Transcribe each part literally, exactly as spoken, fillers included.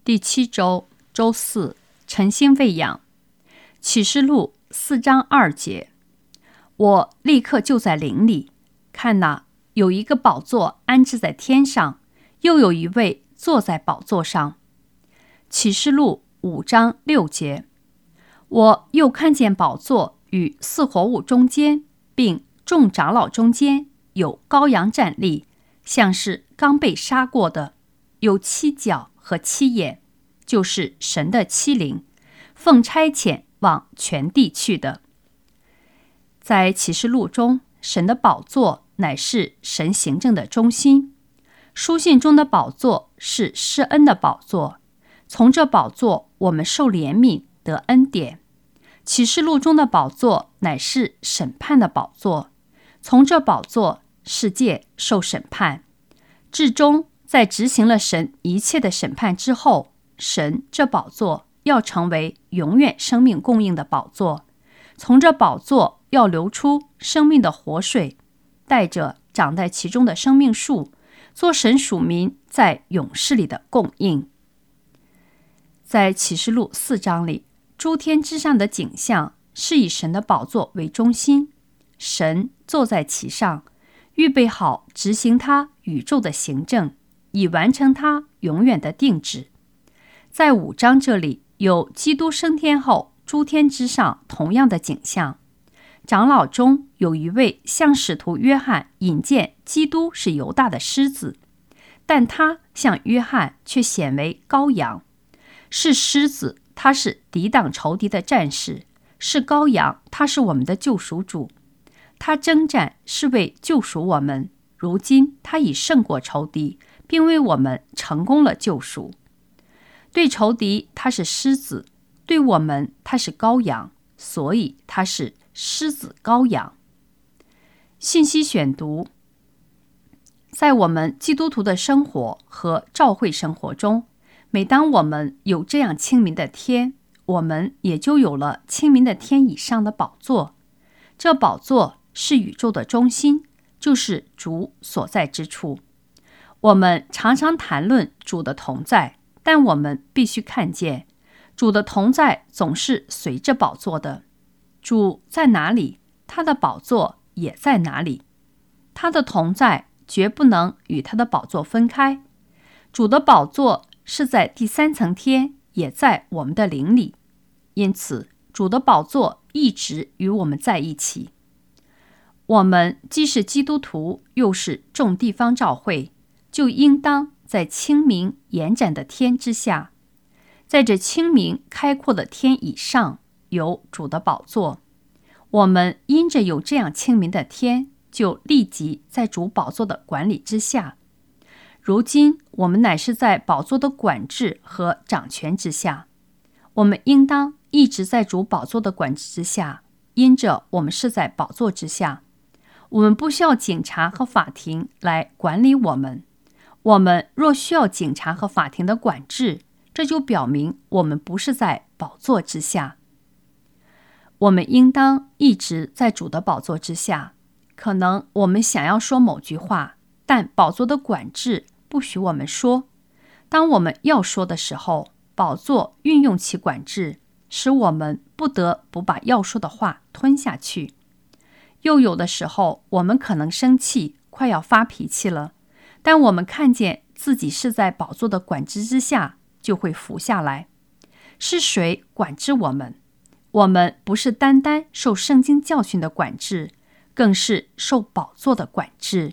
第七周周四，诚心喂养。启示录四章二节，我立刻就在林里，看哪，有一个宝座安置在天上，又有一位坐在宝座上。启示录五章六节，我又看见宝座与四活物中间，并众长老中间有羔羊站立，像是刚被杀过的，有七角和七眼，就是神的七灵，奉差遣往全地去的。在启示录中，神的宝座乃是神行政的中心。书信中的宝座是施恩的宝座，从这宝座我们受怜悯得恩典。启示录中的宝座乃是审判的宝座，从这宝座世界受审判。至终在执行了神一切的审判之后，神这宝座要成为永远生命供应的宝座，从这宝座要流出生命的活水，带着长在其中的生命树，做神属民在永世里的供应。在启示录四章里，诸天之上的景象是以神的宝座为中心，神坐在其上，预备好执行他宇宙的行政，以完成他永远的定旨。在五章这里有基督升天后诸天之上同样的景象，长老中有一位向使徒约翰引荐基督是犹大的狮子，但他向约翰却显为羔羊。是狮子，他是抵挡仇敌的战士；是羔羊，他是我们的救赎主。他征战是为救赎我们，如今他已胜过仇敌，并为我们成功了救赎。对仇敌他是狮子，对我们他是羔羊，所以他是狮子羔羊。信息选读，在我们基督徒的生活和教会生活中，每当我们有这样清明的天，我们也就有了清明的天以上的宝座。这宝座是宇宙的中心，就是主所在之处。我们常常谈论主的同在，但我们必须看见，主的同在总是随着宝座的。主在哪里，他的宝座也在哪里。他的同在绝不能与他的宝座分开。主的宝座是在第三层天，也在我们的灵里，因此主的宝座一直与我们在一起。我们既是基督徒，又是众地方教会，就应当在清明延展的天之下，在这清明开阔的天以上，有主的宝座。我们因着有这样清明的天，就立即在主宝座的管理之下。如今我们乃是在宝座的管制和掌权之下，我们应当一直在主宝座的管制之下，因着我们是在宝座之下。我们不需要警察和法庭来管理我们。我们若需要警察和法庭的管制，这就表明我们不是在宝座之下。我们应当一直在主的宝座之下。可能我们想要说某句话，但宝座的管制不许我们说。当我们要说的时候，宝座运用其管制，使我们不得不把要说的话吞下去。又有的时候，我们可能生气，快要发脾气了，但我们看见自己是在宝座的管制之下，就会服下来。是谁管制我们？我们不是单单受圣经教训的管制，更是受宝座的管制。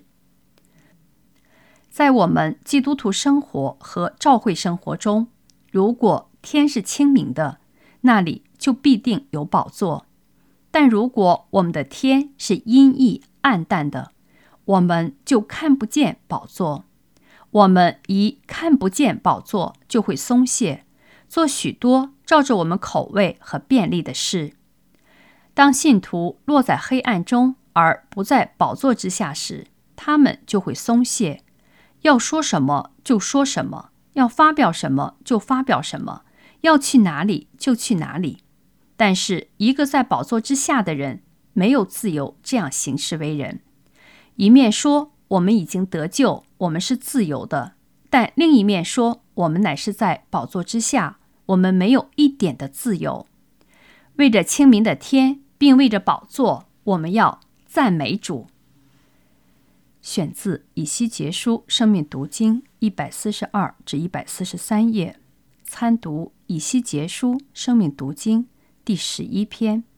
在我们基督徒生活和教会生活中，如果天是清明的，那里就必定有宝座。但如果我们的天是阴翳暗淡的，我们就看不见宝座。我们一看不见宝座，就会松懈，做许多照着我们口味和便利的事。当信徒落在黑暗中而不在宝座之下时，他们就会松懈，要说什么就说什么，要发表什么就发表什么，要去哪里就去哪里。但是一个在宝座之下的人，没有自由这样行事为人。一面说我们已经得救，我们是自由的，但另一面说我们乃是在宝座之下，我们没有一点的自由。为着清明的天，并为着宝座，我们要赞美主。选自以西结书生命读经一百四十二至一百四十三页，参读以西结书生命读经第十一篇。